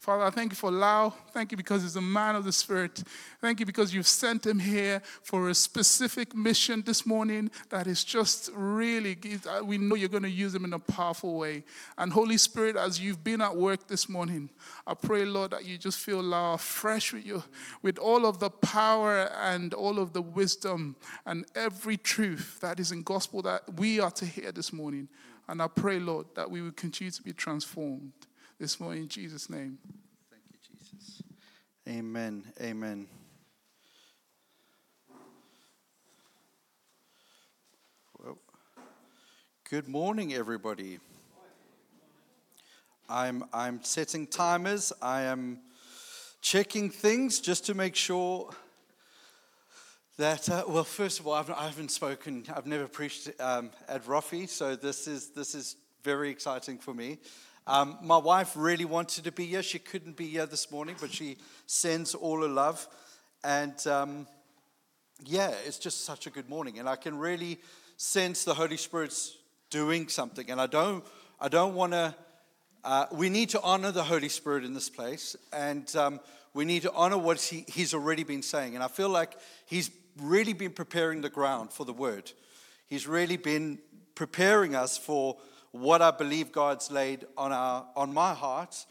Father, I thank you for Lau. Thank you because he's a man of the Spirit. Thank you because you've sent him here for a specific mission this morning that is just really, we know you're going to use him in a powerful way. And Holy Spirit, as you've been at work this morning, I pray, Lord, that you just fill Lau fresh with you, with all of the power and all of the wisdom and every truth that is in gospel that we are to hear this morning. And I pray, Lord, that we will continue to be transformed this morning in Jesus' name. Thank you, Jesus. Amen. Amen. Well, good morning, everybody. I'm setting timers. I am checking things just to make sure that, well, first of all, I haven't spoken, I've never preached at Roffey, so this is very exciting for me. My wife really wanted to be here. She couldn't be here this morning, but she sends all her love. And yeah, it's just such a good morning. And I can really sense the Holy Spirit's doing something. And I don't want to, we need to honor the Holy Spirit in this place. And we need to honor what he's already been saying. And I feel like he's really been preparing the ground for the word. He's really been preparing us for what I believe God's laid on my heart,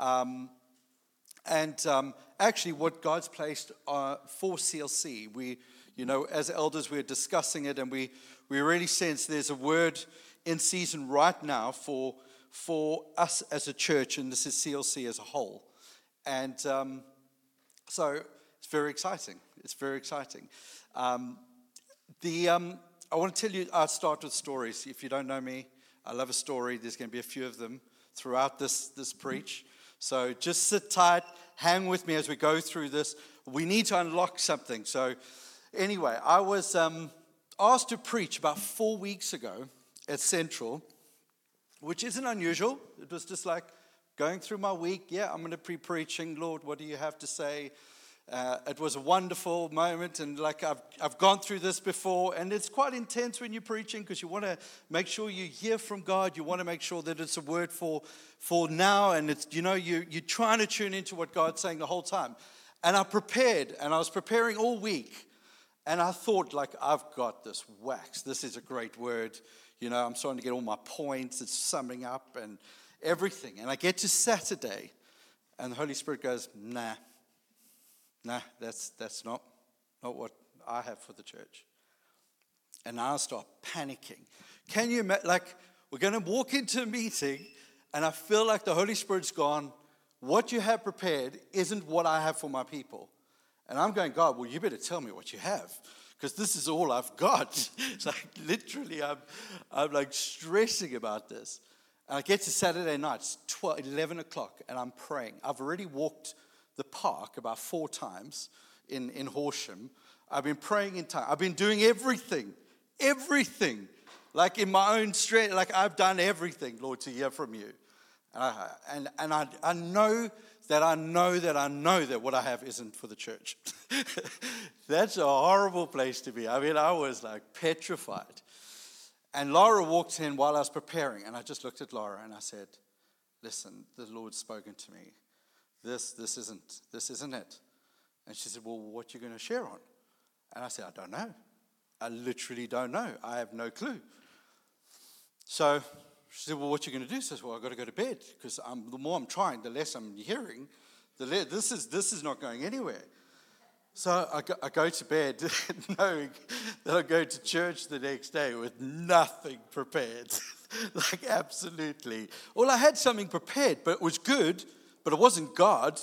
and actually what God's placed for CLC. We, as elders, we're discussing it, and we really sense there's a word in season right now for us as a church, and this is CLC as a whole. And so it's very exciting. It's very exciting. I want to tell you, I'll start with stories. If you don't know me, I love a story. There's going to be a few of them throughout this preach. So just sit tight, hang with me as we go through this. We need to unlock something. So anyway, I was asked to preach about 4 weeks ago at Central, which isn't unusual. It was just like going through my week. Yeah, I'm going to be preaching. Lord, what do you have to say? It was a wonderful moment, and like I've gone through this before, and it's quite intense when you're preaching because you want to make sure you hear from God. You want to make sure that it's a word for now, and it's you're trying to tune into what God's saying the whole time. And I prepared, and I was preparing all week, and I thought, like, I've got this waxed. This is a great word. I'm starting to get all my points. It's summing up and everything, and I get to Saturday, and the Holy Spirit goes, Nah, that's not what I have for the church. And I start panicking. Can you imagine, like, we're going to walk into a meeting, and I feel like the Holy Spirit's gone, what you have prepared isn't what I have for my people. And I'm going, God, well, you better tell me what you have, because this is all I've got. It's like, literally, I'm like stressing about this. And I get to Saturday night, it's 11 o'clock, and I'm praying. I've already walked the park about 4 times in Horsham. I've been praying in tongues. I've been doing everything, like in my own strength. Like I've done everything, Lord, to hear from you. And I know that what I have isn't for the church. That's a horrible place to be. I mean, I was like petrified. And Laura walked in while I was preparing, and I just looked at Laura and I said, listen, the Lord's spoken to me. This isn't it. And she said, well, what are you going to share on? And I said, I don't know. I literally don't know. I have no clue. So she said, well, what are you going to do? I said, well, I've got to go to bed, because the more I'm trying, the less I'm hearing. This is not going anywhere. So I go to bed knowing that I go to church the next day with nothing prepared. Like, absolutely. Well, I had something prepared, but it was good. But it wasn't God.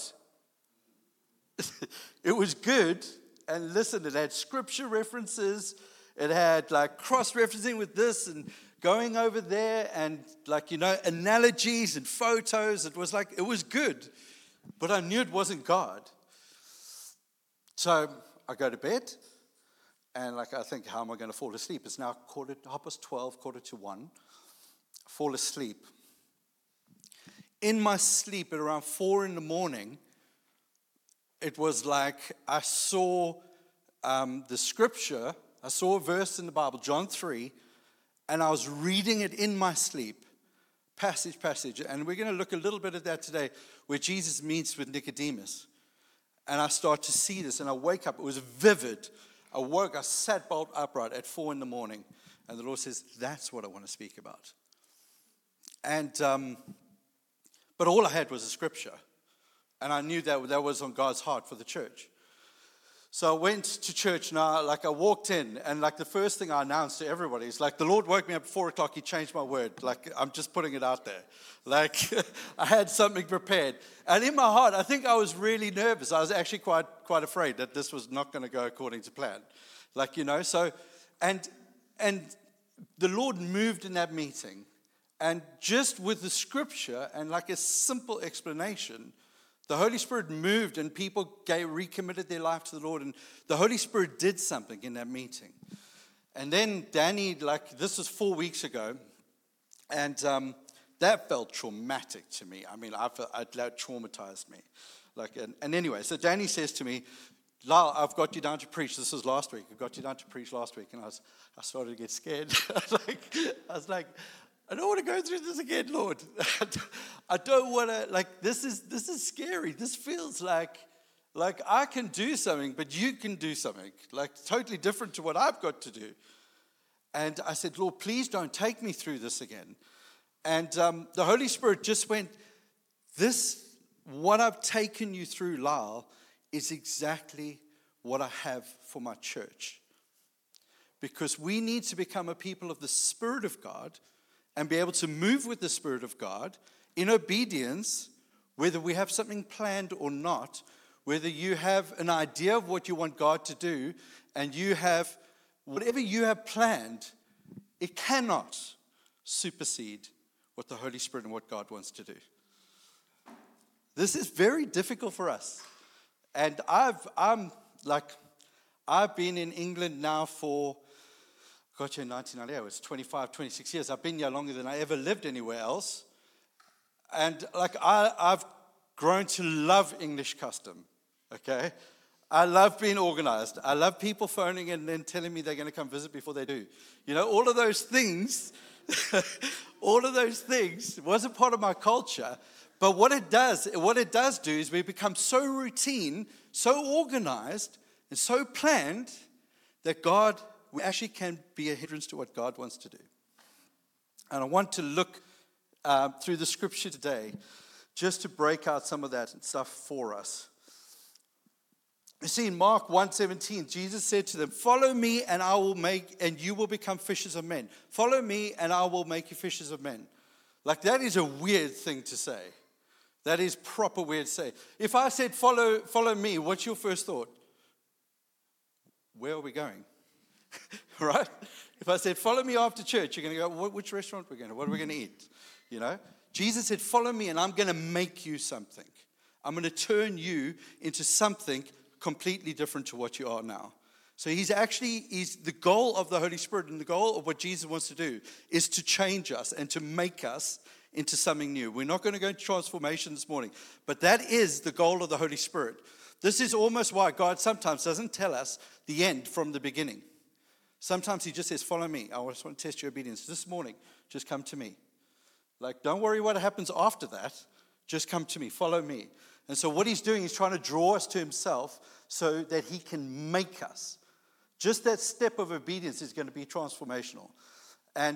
It was good. And listen, it had scripture references. It had like cross-referencing with this and going over there and like, analogies and photos. It was good. But I knew it wasn't God. So I go to bed. And like, I think, how am I going to fall asleep? It's now 12:15, 1:45. Fall asleep. In my sleep at around 4 a.m, it was like I saw the scripture. I saw a verse in the Bible, John 3, and I was reading it in my sleep, passage. And we're going to look a little bit at that today, where Jesus meets with Nicodemus. And I start to see this, and I wake up. It was vivid. I sat bolt upright at 4 a.m. And the Lord says, that's what I want to speak about. And but all I had was a scripture. And I knew that was on God's heart for the church. So I went to church now, I walked in, and the first thing I announced to everybody is the Lord woke me up at 4 o'clock, He changed my word. I'm just putting it out there. I had something prepared. And in my heart, I think I was really nervous. I was actually quite afraid that this was not going to go according to plan. And the Lord moved in that meeting. And just with the scripture and a simple explanation, the Holy Spirit moved and people recommitted their life to the Lord. And the Holy Spirit did something in that meeting. And then Danny, this was 4 weeks ago. And that felt traumatic to me. I mean, that traumatized me. And anyway, so Danny says to me, Lyle, I've got you down to preach. This was last week. I got you down to preach last week. And I started to get scared. I was like, I don't want to go through this again, Lord. I don't want to, this is scary. This feels like I can do something, but you can do something, totally different to what I've got to do. And I said, Lord, please don't take me through this again. And the Holy Spirit just went, what I've taken you through, Lyle, is exactly what I have for my church. Because we need to become a people of the Spirit of God and be able to move with the Spirit of God in obedience, whether we have something planned or not, whether you have an idea of what you want God to do, and you have, whatever you have planned, it cannot supersede what the Holy Spirit and what God wants to do. This is very difficult for us. And I've been in England now for, got here in 1998, it was 25, 26 years. I've been here longer than I ever lived anywhere else. And I've grown to love English custom, okay? I love being organized. I love people phoning and then telling me they're going to come visit before they do. All of those things, wasn't part of my culture. But what it does do is we become so routine, so organized, and so planned that we actually can be a hindrance to what God wants to do. And I want to look through the scripture today just to break out some of that stuff for us. You see, in Mark 1:17, Jesus said to them, follow me and you will become fishers of men. Follow me and I will make you fishers of men. That is a weird thing to say. That is proper weird to say. If I said, follow me, what's your first thought? Where are we going? Right? If I said, follow me after church, you're going to go, which restaurant are we going to? What are we going to eat? Jesus said, follow me and I'm going to make you something. I'm going to turn you into something completely different to what you are now. So he's the goal of the Holy Spirit and the goal of what Jesus wants to do is to change us and to make us into something new. We're not going to go into transformation this morning, but that is the goal of the Holy Spirit. This is almost why God sometimes doesn't tell us the end from the beginning. Sometimes He just says, follow me. I just want to test your obedience. This morning, just come to me. Don't worry what happens after that. Just come to me. Follow me. And so what He's doing is trying to draw us to Himself so that He can make us. Just that step of obedience is going to be transformational. And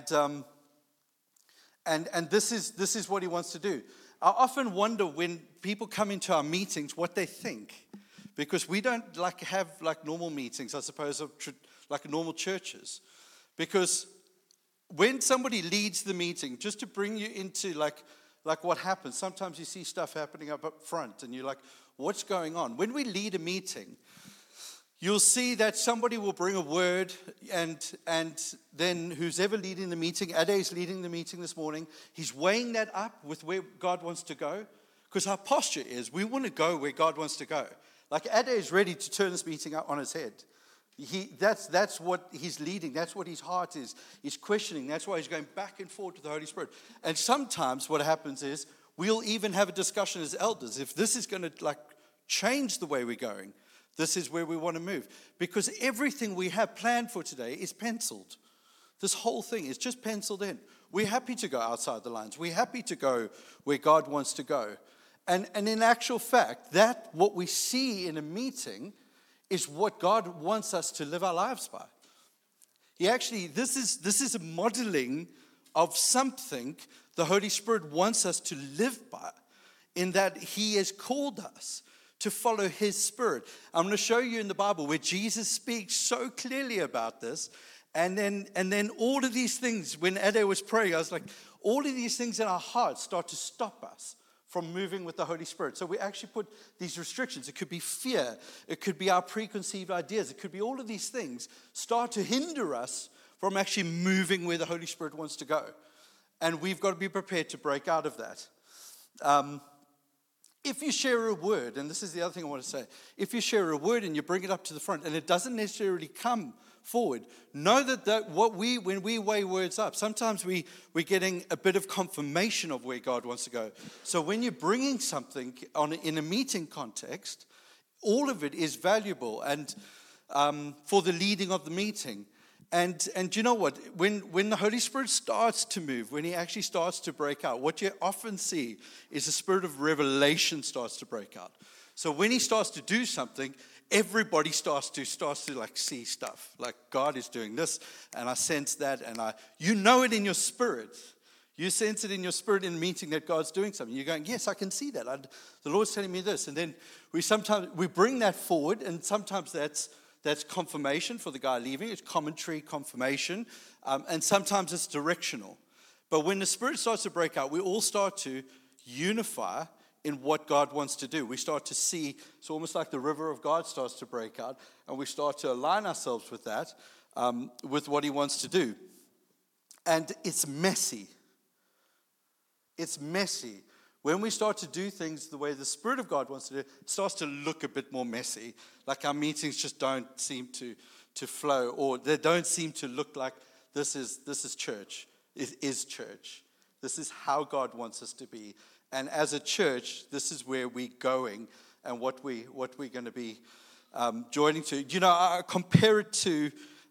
this is what He wants to do. I often wonder when people come into our meetings what they think. Because we don't have normal meetings, I suppose, of normal churches. Because when somebody leads the meeting, just to bring you into what happens, sometimes you see stuff happening up front and you're like, what's going on? When we lead a meeting, you'll see that somebody will bring a word and then who's ever leading the meeting, Ade's leading the meeting this morning, he's weighing that up with where God wants to go. Because our posture is, we want to go where God wants to go. Ade is ready to turn this meeting on its head. That's what he's leading. That's what his heart is. He's questioning. That's why he's going back and forth with the Holy Spirit. And sometimes what happens is we'll even have a discussion as elders. If this is going to change the way we're going, this is where we want to move. Because everything we have planned for today is penciled. This whole thing is just penciled in. we're happy to go outside the lines. We're happy to go where God wants to go. And in actual fact, that what we see in a meeting is what God wants us to live our lives by. He actually, this is a modeling of something the Holy Spirit wants us to live by, in that He has called us to follow His Spirit. I'm going to show you in the Bible where Jesus speaks so clearly about this. And then all of these things, when Ade was praying, I was like, all of these things in our hearts start to stop us from moving with the Holy Spirit. So we actually put these restrictions. It could be fear. It could be our preconceived ideas. It could be all of these things start to hinder us from actually moving where the Holy Spirit wants to go. And we've got to be prepared to break out of that. If you share a word, and this is the other thing I want to say, if you share a word and you bring it up to the front and it doesn't necessarily come forward, know that when we weigh words up, sometimes we're getting a bit of confirmation of where God wants to go. So when you're bringing something in a meeting context, all of it is valuable and for the leading of the meeting. And you know what? When the Holy Spirit starts to move, when He actually starts to break out, what you often see is a spirit of revelation starts to break out. So when He starts to do something, everybody starts to like see stuff. Like God is doing this, and I sense that, and you know it in your spirit. You sense it in your spirit in a meeting that God's doing something. You're going, yes, I can see that. The Lord's telling me this, and then we bring that forward, and sometimes that's confirmation for the guy leaving. It's commentary, confirmation. And sometimes it's directional. But when the Spirit starts to break out, we all start to unify in what God wants to do. We start to see, it's almost like the river of God starts to break out. And we start to align ourselves with that, with what He wants to do. And it's messy. It's messy. When we start to do things the way the Spirit of God wants to do, it starts to look a bit more messy. Like our meetings just don't seem to flow, or they don't seem to look like this is church. It is church. This is how God wants us to be. And as a church, this is where we're going and what we're going to be joining to. You know, I compare it to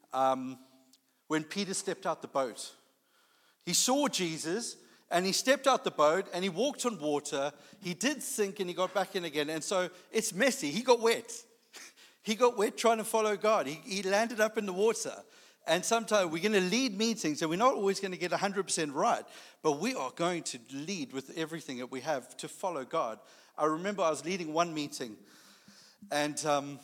when Peter stepped out the boat. He saw Jesus, and he stepped out the boat, and he walked on water. He did sink, and he got back in again. And so it's messy. He got wet. He got wet trying to follow God. He landed up in the water. And sometimes we're going to lead meetings, and we're not always going to get 100% right. But we are going to lead with everything that we have to follow God. I remember I was leading one meeting, and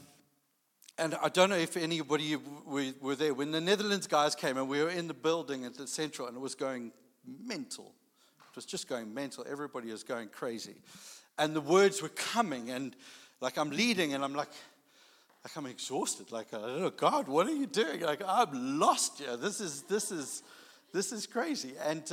I don't know if anybody were there. When the Netherlands guys came, and we were in the building at the Central, and it was going mental. It was just going mental. Everybody was going crazy. And the words were coming, and like I'm leading, and I'm like I'm exhausted. Like, oh God, what are you doing? Like, I'm lost here. This is crazy. And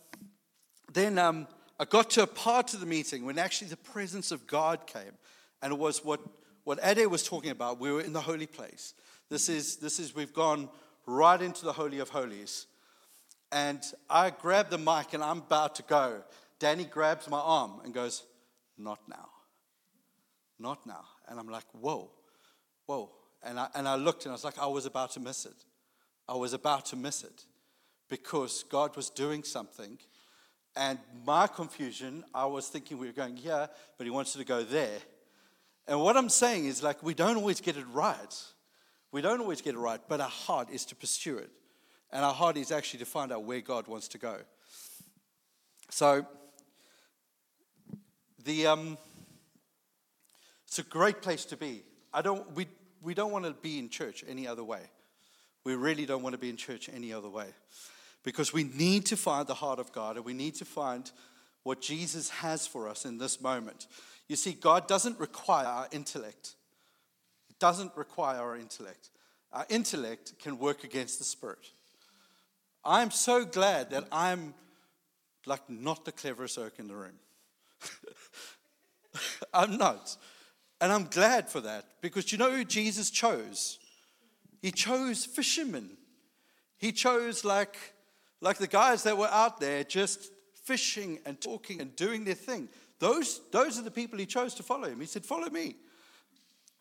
then I got to a part of the meeting when actually the presence of God came, and it was what Ade was talking about. We were in the holy place. This is we've gone right into the Holy of Holies. And I grab the mic and I'm about to go. Danny grabs my arm and goes, not now. Not now. And I'm like, whoa. And I looked and I was like, I was about to miss it. I was about to miss it. Because God was doing something. And my confusion, I was thinking we were going here, but He wants you to go there. And what I'm saying is, like, we don't always get it right. We don't always get it right, but our heart is to pursue it. And our heart is actually to find out where God wants to go. So, it's a great place to be. We don't want to be in church any other way. We really don't want to be in church any other way. Because we need to find the heart of God, and we need to find what Jesus has for us in this moment. You see, God doesn't require our intellect. He doesn't require our intellect. Our intellect can work against the Spirit. I'm so glad that I'm like not the cleverest oak in the room. I'm not. And I'm glad for that, because you know who Jesus chose? He chose fishermen. He chose like the guys that were out there just fishing and talking and doing their thing. Those are the people He chose to follow Him. He said, follow me.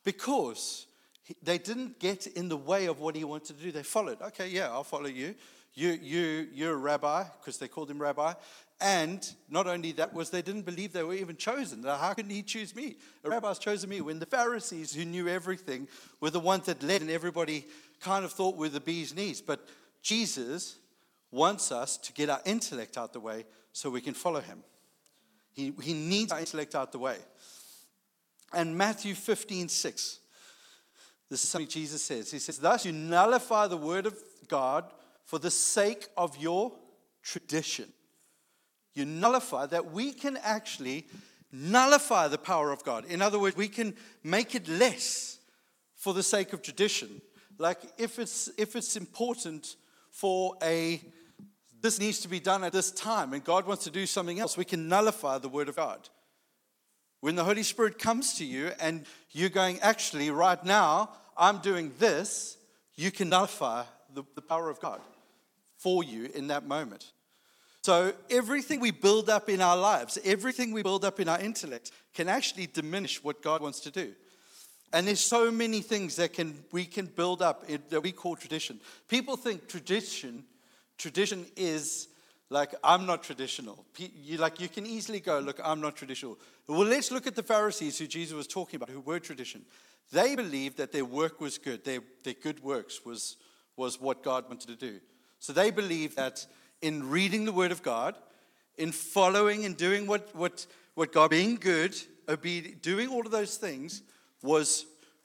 Because they didn't get in the way of what He wanted to do. They followed. Okay, yeah, I'll follow you. you're a rabbi, because they called him rabbi. And not only that, was they didn't believe they were even chosen. How can he choose me? A rabbi's chosen me, when the Pharisees, who knew everything, were the ones that led, and everybody kind of thought were the bee's knees. But Jesus wants us to get our intellect out the way so we can follow him. He needs our intellect out the way. And Matthew 15:6, this is something Jesus says. He says, thus you nullify the word of God for the sake of your tradition. You nullify that. We can actually nullify the power of God. In other words, we can make it less for the sake of tradition. Like if it's important for this needs to be done at this time, and God wants to do something else, we can nullify the word of God. When the Holy Spirit comes to you and you're going, actually, right now, I'm doing this, you can nullify the power of God for you in that moment. So everything we build up in our lives, everything we build up in our intellect can actually diminish what God wants to do. And there's so many things that we can build up that we call tradition. People think tradition is like, I'm not traditional. You can easily go, look, I'm not traditional. Well, let's look at the Pharisees who Jesus was talking about, who were tradition. They believed that their work was good. Their good works was what God wanted to do. So they believed that in reading the Word of God, in following and doing what God, being good, obedient, doing all of those things was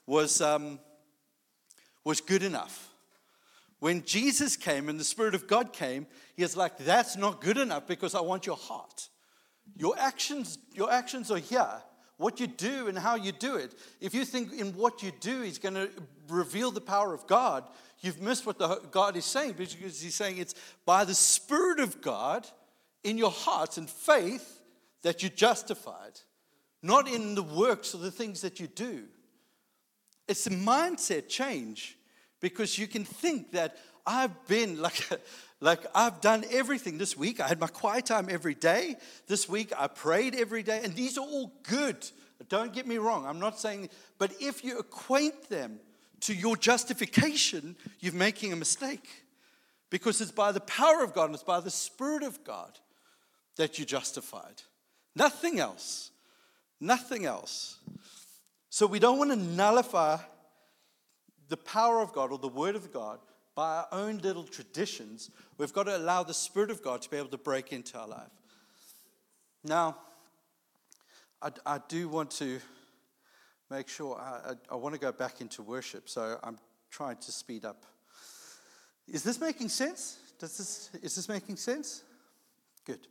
good enough. When Jesus came and the Spirit of God came, he was like, that's not good enough, because I want your heart. Your actions are here. What you do and how you do it. If you think in what you do is going to reveal the power of God, you've missed what God is saying, because he's saying it's by the Spirit of God in your heart and faith that you're justified, not in the works or the things that you do. It's a mindset change, because you can think that I've been like I've done everything this week. I had my quiet time every day. This week I prayed every day, and these are all good. Don't get me wrong. I'm not saying, but if you acquaint them to your justification, you're making a mistake, because it's by the power of God and it's by the Spirit of God that you're justified. Nothing else. Nothing else. So we don't want to nullify the power of God or the Word of God by our own little traditions. We've got to allow the Spirit of God to be able to break into our life. Now, I do want to make sure, I want to go back into worship, so I'm trying to speed up. Is this making sense? Is this making sense? Good.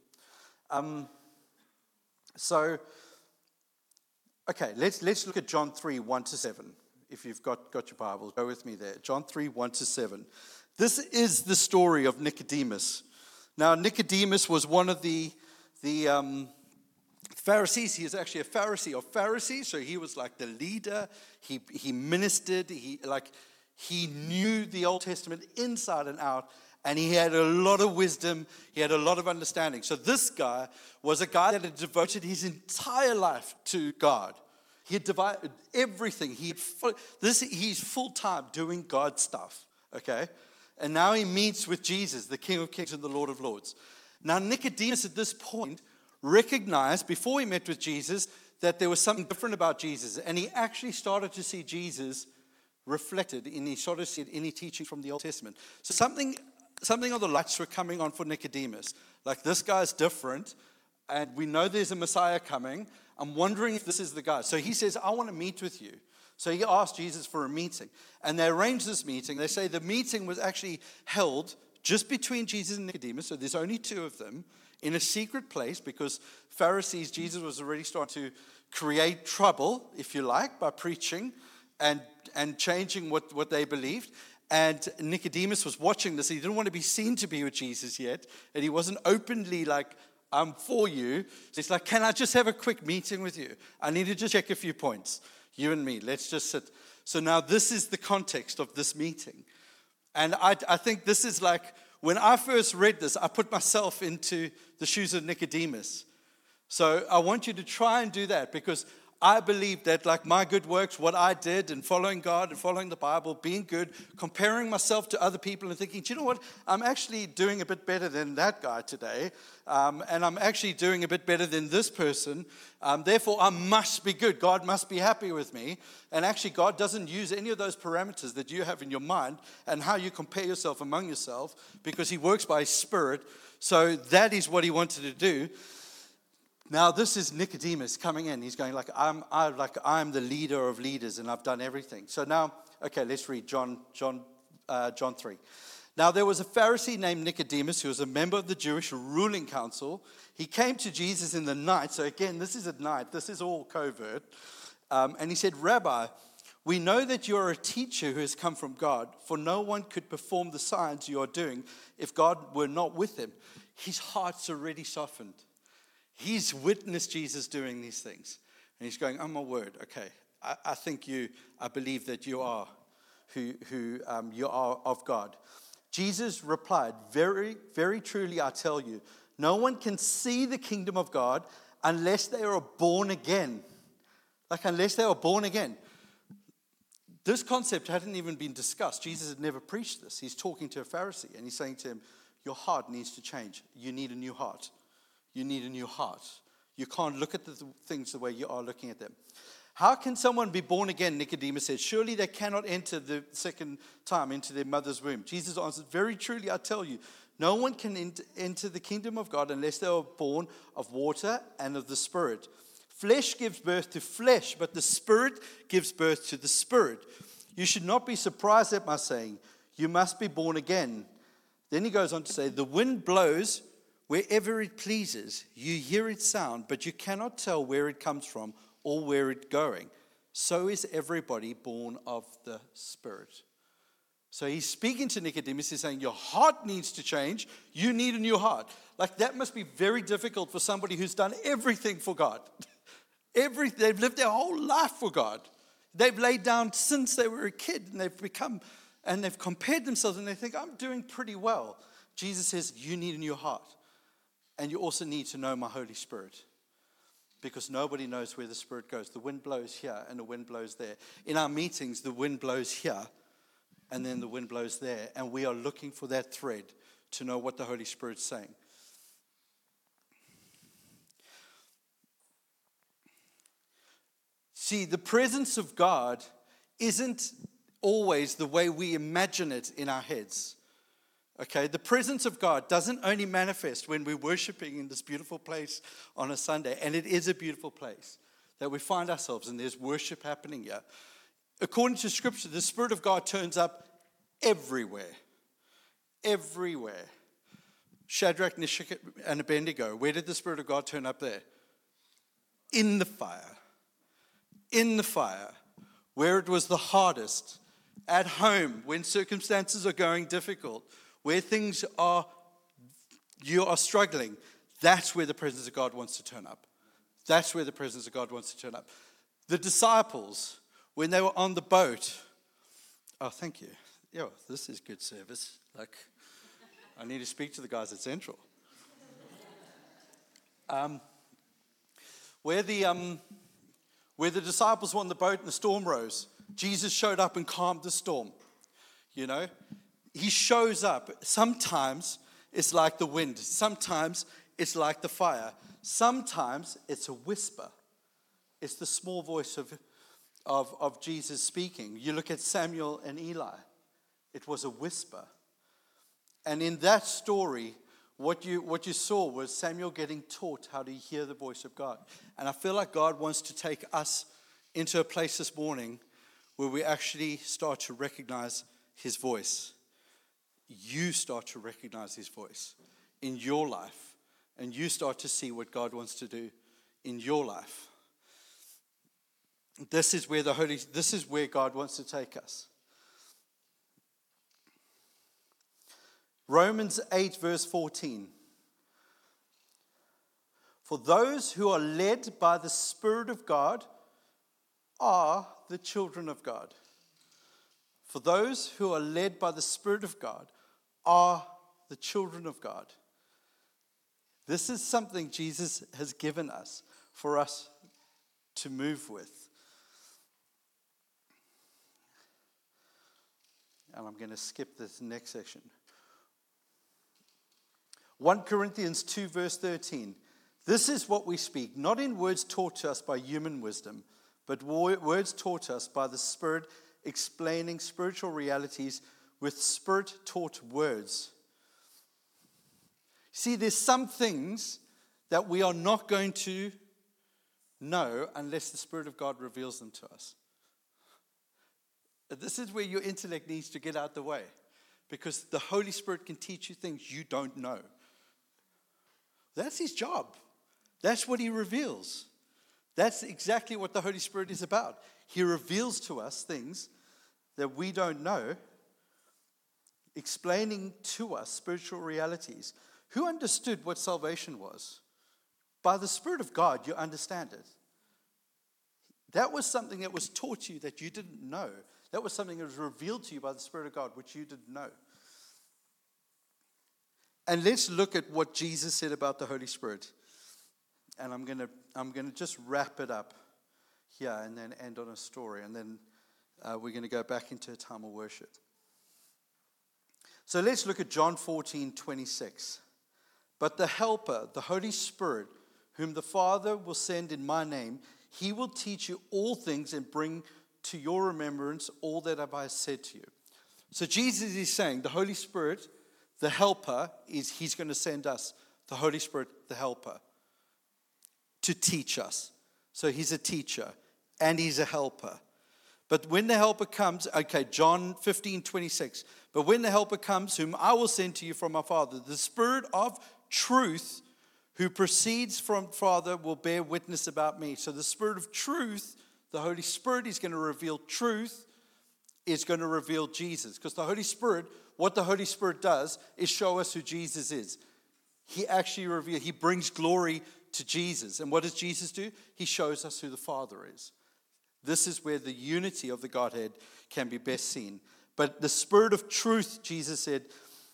Okay, let's look at John 3, 1-7. If you've got your Bibles, go with me there. John 3, 1-7. This is the story of Nicodemus. Now, Nicodemus was one of the Pharisees. He is actually a Pharisee of Pharisees, so he was like the leader. He ministered. He knew the Old Testament inside and out, and he had a lot of wisdom. He had a lot of understanding. So this guy was a guy that had devoted his entire life to God. He had divided everything. He's full-time doing God's stuff, okay? And now he meets with Jesus, the King of Kings and the Lord of Lords. Now Nicodemus at this point recognized, before he met with Jesus, that there was something different about Jesus. And he actually started to see Jesus reflected in, he started to see any teaching from the Old Testament. So something of the lights were coming on for Nicodemus. Like, this guy's different, and we know there's a Messiah coming. I'm wondering if this is the guy. So he says, I want to meet with you. So he asked Jesus for a meeting. And they arranged this meeting. They say the meeting was actually held just between Jesus and Nicodemus. So there's only two of them in a secret place, because Pharisees, Jesus was already starting to create trouble, if you like, by preaching and changing what they believed. And Nicodemus was watching this. He didn't want to be seen to be with Jesus yet. And he wasn't openly like, I'm for you. So he's like, can I just have a quick meeting with you? I need to just check a few points. You and me, let's just sit. So now this is the context of this meeting. And I think this is like, when I first read this, I put myself into the shoes of Nicodemus. So I want you to try and do that, because I believe that like my good works, what I did and following God and following the Bible, being good, comparing myself to other people and thinking, do you know what? I'm actually doing a bit better than that guy today. And I'm actually doing a bit better than this person. Therefore, I must be good. God must be happy with me. And actually, God doesn't use any of those parameters that you have in your mind and how you compare yourself among yourself, because he works by his Spirit. So that is what he wanted to do. Now, this is Nicodemus coming in. He's going I'm the leader of leaders, and I've done everything. So now, okay, let's read John 3. Now, there was a Pharisee named Nicodemus who was a member of the Jewish ruling council. He came to Jesus in the night. So again, this is at night. This is all covert. And he said, Rabbi, we know that you are a teacher who has come from God, for no one could perform the signs you are doing if God were not with him. His heart's already softened. He's witnessed Jesus doing these things. And he's going, oh my word, okay. I believe that you are who you are of God. Jesus replied, very, very truly I tell you, no one can see the kingdom of God unless they are born again. Like unless they are born again. This concept hadn't even been discussed. Jesus had never preached this. He's talking to a Pharisee and he's saying to him, your heart needs to change. You need a new heart. You need a new heart. You can't look at the things the way you are looking at them. How can someone be born again? Nicodemus said, surely they cannot enter the second time into their mother's womb. Jesus answered, very truly I tell you, no one can enter the kingdom of God unless they are born of water and of the Spirit. Flesh gives birth to flesh, but the Spirit gives birth to the Spirit. You should not be surprised at my saying, you must be born again. Then he goes on to say, the wind blows wherever it pleases. You hear its sound, but you cannot tell where it comes from or where it's going. So is everybody born of the Spirit. So he's speaking to Nicodemus. He's saying, your heart needs to change. You need a new heart. Like that must be very difficult for somebody who's done everything for God. They've lived their whole life for God. They've laid down since they were a kid, and they've compared themselves, and they think, I'm doing pretty well. Jesus says, you need a new heart. And you also need to know my Holy Spirit, because nobody knows where the Spirit goes. The wind blows here and the wind blows there. In our meetings, the wind blows here and then the wind blows there. And we are looking for that thread to know what the Holy Spirit's saying. See, the presence of God isn't always the way we imagine it in our heads. Okay, the presence of God doesn't only manifest when we're worshiping in this beautiful place on a Sunday, and it is a beautiful place that we find ourselves in. There's worship happening here. According to Scripture, the Spirit of God turns up everywhere. Everywhere. Shadrach, Meshach, and Abednego, where did the Spirit of God turn up there? In the fire. In the fire, where it was the hardest. At home, when circumstances are going difficult. Where you are struggling, that's where the presence of God wants to turn up. That's where the presence of God wants to turn up. The disciples, when they were on the boat, oh, thank you. Yeah, this is good service. Like, I need to speak to the guys at Central. Where the disciples were on the boat and the storm rose, Jesus showed up and calmed the storm. You know? He shows up. Sometimes it's like the wind. Sometimes it's like the fire. Sometimes it's a whisper. It's the small voice of Jesus speaking. You look at Samuel and Eli. It was a whisper. And in that story, what you saw was Samuel getting taught how to hear the voice of God. And I feel like God wants to take us into a place this morning where we actually start to recognize his voice. You start to recognize his voice in your life, and you start to see what God wants to do in your life. This is where God wants to take us. Romans 8 verse 14. For those who are led by the Spirit of God are the children of God. For those who are led by the Spirit of God are the children of God. This is something Jesus has given us for us to move with. And I'm going to skip this next section. 1 Corinthians 2 verse 13. This is what we speak, not in words taught to us by human wisdom, but words taught us by the Spirit, explaining spiritual realities with Spirit-taught words. See, there's some things that we are not going to know unless the Spirit of God reveals them to us. This is where your intellect needs to get out the way, because the Holy Spirit can teach you things you don't know. That's his job. That's what he reveals. That's exactly what the Holy Spirit is about. He reveals to us things that we don't know, explaining to us spiritual realities. Who understood what salvation was? By the Spirit of God, you understand it. That was something that was taught you that you didn't know. That was something that was revealed to you by the Spirit of God, which you didn't know. And let's look at what Jesus said about the Holy Spirit. And I'm gonna just wrap it up here and then end on a story. And then we're going to go back into a time of worship. So let's look at John 14:26. But the Helper, the Holy Spirit, whom the Father will send in my name, he will teach you all things and bring to your remembrance all that I have said to you. So Jesus is saying the Holy Spirit, the Helper, he's going to send us, the Holy Spirit, the Helper, to teach us. So he's a teacher and he's a helper. But when the Helper comes, okay, John 15:26. But when the Helper comes, whom I will send to you from my Father, the Spirit of truth, who proceeds from Father, will bear witness about me. So the Spirit of truth, the Holy Spirit, is going to reveal truth, is going to reveal Jesus. Because the Holy Spirit, what the Holy Spirit does is show us who Jesus is. He actually reveals, he brings glory to Jesus. And what does Jesus do? He shows us who the Father is. This is where the unity of the Godhead can be best seen. But the Spirit of truth, Jesus said,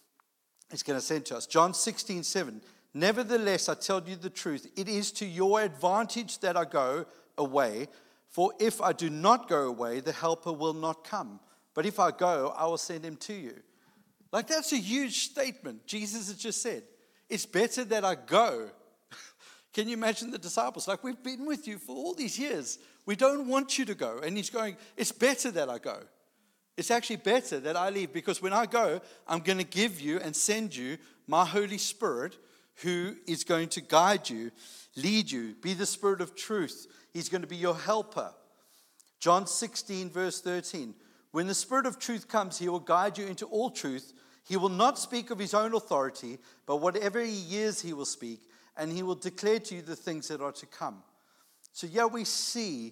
is going to send to us. John 16:7. Nevertheless, I tell you the truth. It is to your advantage that I go away. For if I do not go away, the Helper will not come. But if I go, I will send him to you. Like, that's a huge statement. Jesus has just said, it's better that I go. Can you imagine the disciples? Like, we've been with you for all these years. We don't want you to go. And he's going, it's better that I go. It's actually better that I leave, because when I go, I'm going to give you and send you my Holy Spirit, who is going to guide you, lead you, be the Spirit of truth. He's going to be your helper. John 16, verse 13. When the Spirit of truth comes, he will guide you into all truth. He will not speak of his own authority, but whatever he hears, he will speak, and he will declare to you the things that are to come. So yeah, we see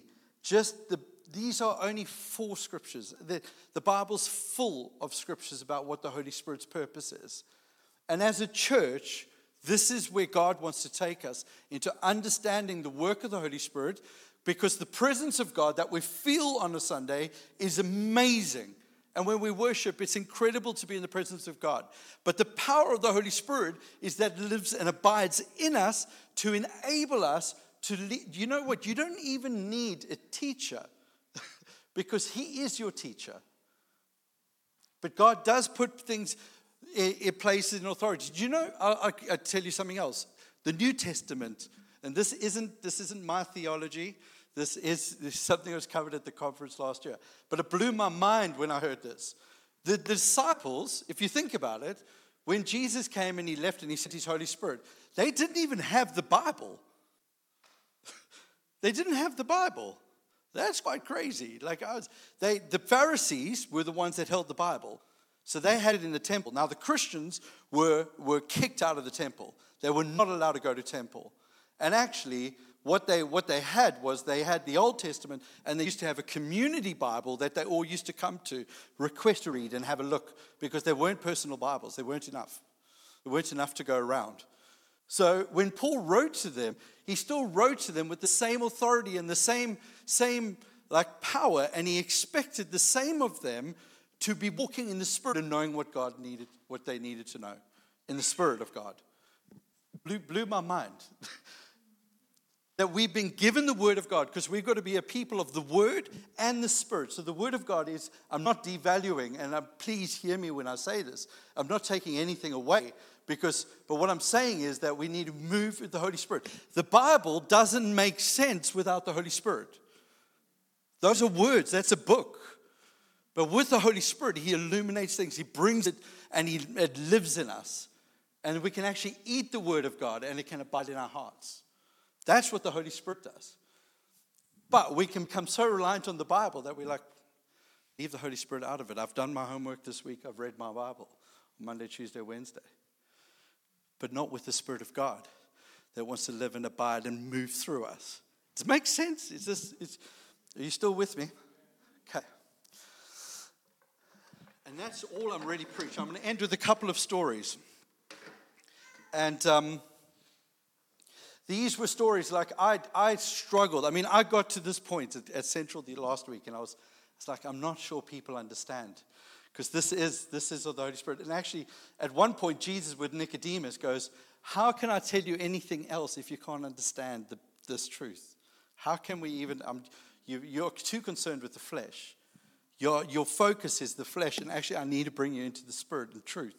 these are only 4 scriptures. The Bible's full of scriptures about what the Holy Spirit's purpose is. And as a church, this is where God wants to take us, into understanding the work of the Holy Spirit, because the presence of God that we feel on a Sunday is amazing. And when we worship, it's incredible to be in the presence of God. But the power of the Holy Spirit is that it lives and abides in us to enable us to lead. You know what? You don't even need a teacher, because he is your teacher. But God does put things in places in authority. Do you know, I'll tell you something else. The New Testament, and this isn't my theology. This is something that was covered at the conference last year. But it blew my mind when I heard this. The disciples, if you think about it, when Jesus came and he left and he sent his Holy Spirit, they didn't even have the Bible. They didn't have the Bible. That's quite crazy. The Pharisees were the ones that held the Bible. So they had it in the temple. Now the Christians were kicked out of the temple. They were not allowed to go to temple. And actually, what they had was they had the Old Testament, and they used to have a community Bible that they all used to come to, request to read and have a look, because there weren't personal Bibles. There weren't enough. There weren't enough to go around. So when Paul wrote to them, he still wrote to them with the same authority and the same power, and he expected the same of them, to be walking in the Spirit and knowing what they needed to know in the Spirit of God. Blew my mind. that we've been given the Word of God, because we've got to be a people of the Word and the Spirit. So the Word of God is, I'm not devaluing, and please hear me when I say this. I'm not taking anything away, but what I'm saying is that we need to move with the Holy Spirit. The Bible doesn't make sense without the Holy Spirit. Those are words, that's a book. But with the Holy Spirit, He illuminates things, He brings it, and it lives in us. And we can actually eat the Word of God, and it can abide in our hearts. That's what the Holy Spirit does. But we can become so reliant on the Bible that we leave the Holy Spirit out of it. I've done my homework this week. I've read my Bible Monday, Tuesday, Wednesday. But not with the Spirit of God that wants to live and abide and move through us. Does it make sense? Are you still with me? Okay. And that's all I'm really preaching. I'm going to end with a couple of stories. And these were stories I struggled. I mean, I got to this point at Central the last week, and it's like, I'm not sure people understand. Because this is of the Holy Spirit. And actually, at one point, Jesus with Nicodemus goes, how can I tell you anything else if you can't understand this truth? How can we even, you're too concerned with the flesh. Your focus is the flesh, and actually, I need to bring you into the Spirit and truth.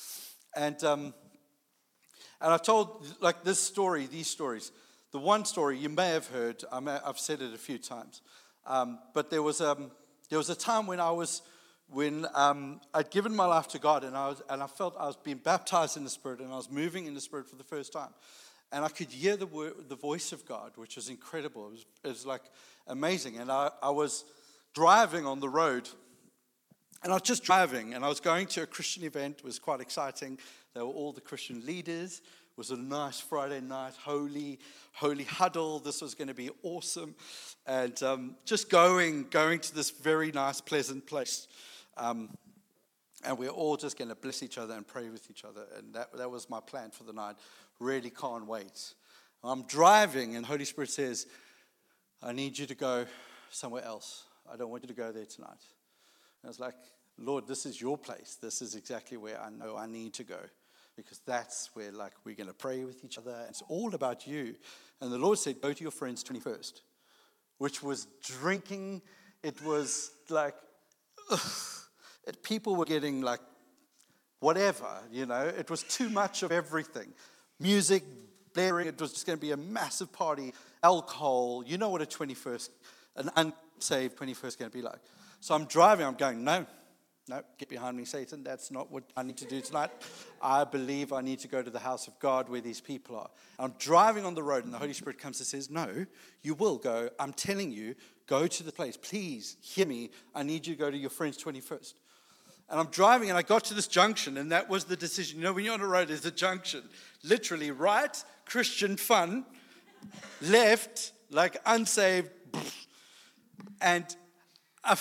And I told, these stories. The one story you may have heard, I've said it a few times. But there was a time when I'd given my life to God, and I felt I was being baptized in the Spirit, and I was moving in the Spirit for the first time. And I could hear the voice of God, which was incredible. It was amazing. And I was driving on the road, and I was just driving, and I was going to a Christian event. It was quite exciting. There were all the Christian leaders. It was a nice Friday night, holy huddle. This was going to be awesome. And just going to this very nice, pleasant place. And we're all just going to bless each other and pray with each other. And that was my plan for the night. Really can't wait. I'm driving, and Holy Spirit says, I need you to go somewhere else. I don't want you to go there tonight. And I was like, Lord, this is your place. This is exactly where I know I need to go. Because that's where we're going to pray with each other. It's all about you. And the Lord said, go to your friend's 21st. Which was drinking. It was people were getting whatever, It was too much of everything. Music, blaring. It was just going to be a massive party. Alcohol. You know what an unsaved 21st is going to be like. So I'm driving. I'm going, no, get behind me, Satan. That's not what I need to do tonight. I believe I need to go to the house of God where these people are. I'm driving on the road, and the Holy Spirit comes and says, no, you will go. I'm telling you, go to the place. Please hear me. I need you to go to your friend's 21st. And I'm driving, and I got to this junction, and that was the decision. When you're on a road, there's a junction. Literally, right, Christian fun, left, unsaved, and I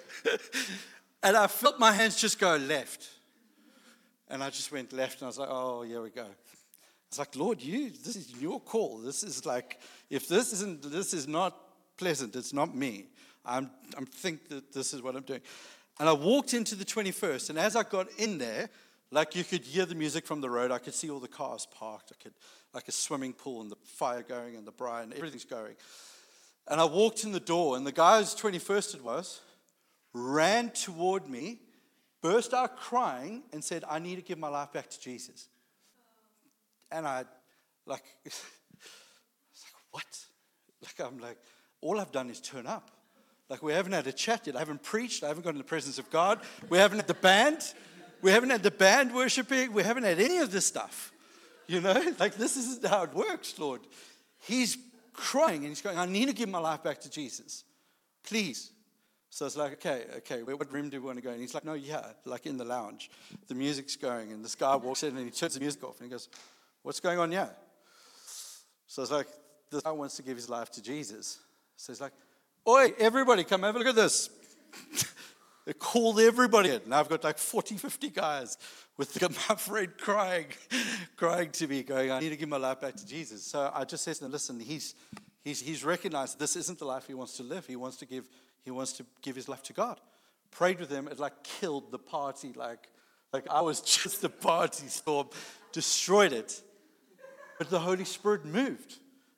felt my hands just go left. And I just went left, and I was like, oh, here we go. It's like, Lord, this is your call. This is if this is not pleasant, it's not me. I think that this is what I'm doing. And I walked into the 21st, and as I got in there, you could hear the music from the road. I could see all the cars parked. I could, a swimming pool, and the fire going, and the brine, everything's going. And I walked in the door, and the guy whose 21st it was ran toward me, burst out crying, and said, I need to give my life back to Jesus. And I, what? I'm all I've done is turn up. We haven't had a chat yet. I haven't preached. I haven't gone in the presence of God. We haven't had the band. We haven't had the band worshiping. We haven't had any of this stuff. This isn't how it works, Lord. He's crying, and he's going, I need to give my life back to Jesus. Please. So it's okay, what room do we want to go in? He's like, no, yeah, in the lounge. The music's going, and this guy walks in, and he turns the music off, and he goes, what's going on here? So it's this guy wants to give his life to Jesus. So he's like, oi, everybody, come have a look at this. They called everybody in. Now I've got 40, 50 guys with my friend crying to me, going, I need to give my life back to Jesus. So I just said to him, listen, he's recognized this isn't the life he wants to live. He wants to give his life to God. Prayed with him. It killed the party. I was just a party storm. Destroyed it. But the Holy Spirit moved.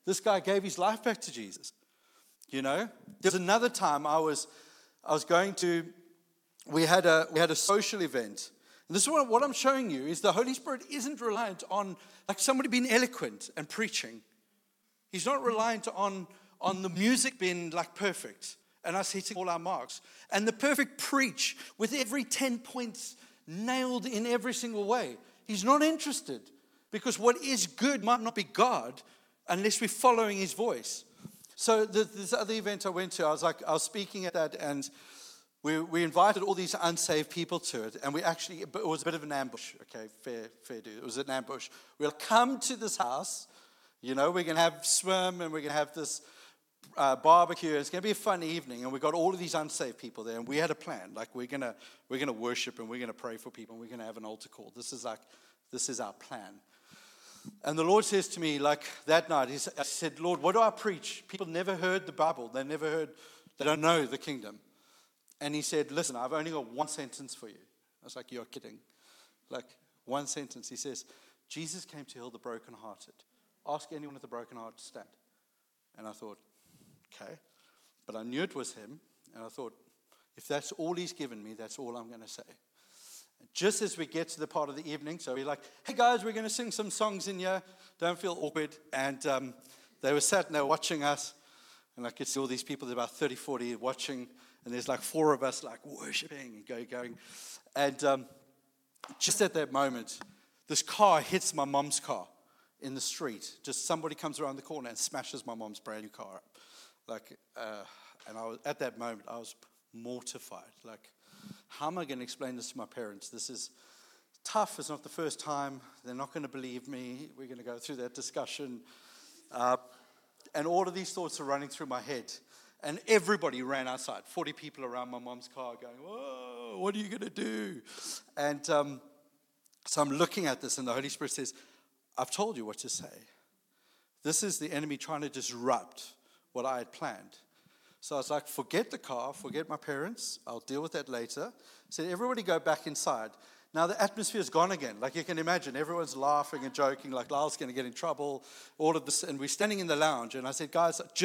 This guy gave his life back to Jesus. You know, there's another time I was going to. We had a social event. And this is what I'm showing you is the Holy Spirit isn't reliant on like somebody being eloquent and preaching. He's not reliant on the music being like perfect and us hitting all our marks. And the perfect preach with every 10 points nailed in every single way. He's not interested because what is good might not be God unless we're following his voice. So this other event I went to, I was speaking at that, and we invited all these unsaved people to it, and it was a bit of an ambush. Okay, fair dude. It was an ambush. We'll come to this house, you know, we're going to have swim, and we're going to have this barbecue. It's going to be a fun evening, and we got all of these unsaved people there, and we had a plan. Like we're going to worship, and we're going to pray for people, and we're going to have an altar call. This is our plan. And the Lord says to me, like that night, I said, Lord, what do I preach? People never heard the Bible. They don't know the kingdom. And he said, listen, I've only got one sentence for you. I was like, you're kidding. Like one sentence. He says, Jesus came to heal the brokenhearted. Ask anyone with a broken heart to stand. And I thought, okay. But I knew it was him. And I thought, if that's all he's given me, that's all I'm going to say. Just as we get to the part of the evening, so we're like, hey guys, we're going to sing some songs in here. Don't feel awkward. And they were sat and they were watching us. And I could see all these people, about 30, 40 watching. And there's like 4 of us like worshiping and going. And just at that moment, this car hits my mom's car in the street. Just somebody comes around the corner and smashes my mom's brand new car up. And at that moment, I was mortified. Like, how am I going to explain this to my parents? This is tough. It's not the first time. They're not going to believe me. We're going to go through that discussion. And all of these thoughts are running through my head. And everybody ran outside. 40 people around my mom's car going, whoa, what are you going to do? And so I'm looking at this, and the Holy Spirit says, I've told you what to say. This is the enemy trying to disrupt what I had planned. So I was like, forget the car, forget my parents. I'll deal with that later. I said, everybody go back inside. Now the atmosphere's gone again. Like you can imagine, everyone's laughing and joking, like Lyle's going to get in trouble, all of this. And we're standing in the lounge, and I said, guys, I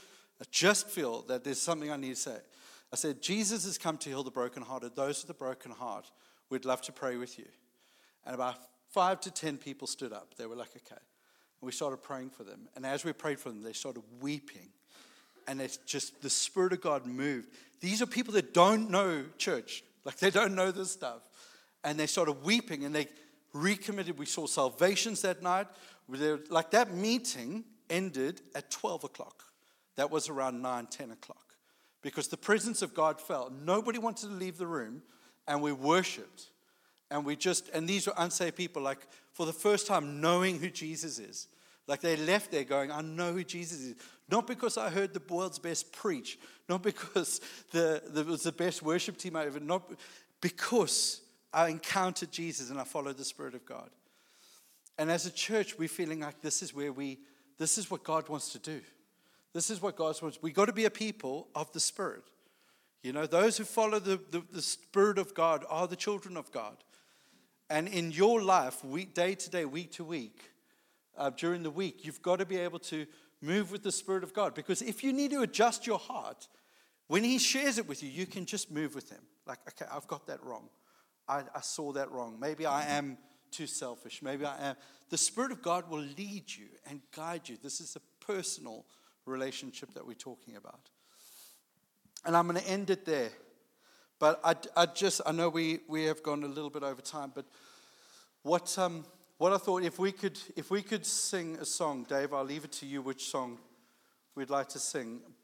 just feel that there's something I need to say. I said, Jesus has come to heal the brokenhearted. Those with the broken heart, we'd love to pray with you. And about 5 to 10 people stood up. They were like, okay. And we started praying for them. And as we prayed for them, they started weeping. And it's just the Spirit of God moved. These are people that don't know church. Like they don't know this stuff. And they started weeping and they recommitted. We saw salvations that night. Like that meeting ended at 12 o'clock. That was around 9, 10 o'clock. Because the presence of God fell. Nobody wanted to leave the room. And we worshiped. And these were unsaved people, like for the first time knowing who Jesus is. Like they left there going, I know who Jesus is. Not because I heard the world's best preach. Not because it was the best worship team I ever. Not because I encountered Jesus and I followed the Spirit of God. And as a church, we're feeling like this is what God wants to do. This is what God wants. We've got to be a people of the Spirit. You know, those who follow the Spirit of God are the children of God. And in your life, day to day, week to week, during the week, you've got to be able to move with the Spirit of God. Because if you need to adjust your heart, when He shares it with you, you can just move with Him. Like, okay, I've got that wrong. I saw that wrong. Maybe I am too selfish. Maybe I am. The Spirit of God will lead you and guide you. This is a personal relationship that we're talking about. And I'm going to end it there. But I know we have gone a little bit over time, but what I thought, if we could sing a song, Dave, I'll leave it to you which song we'd like to sing.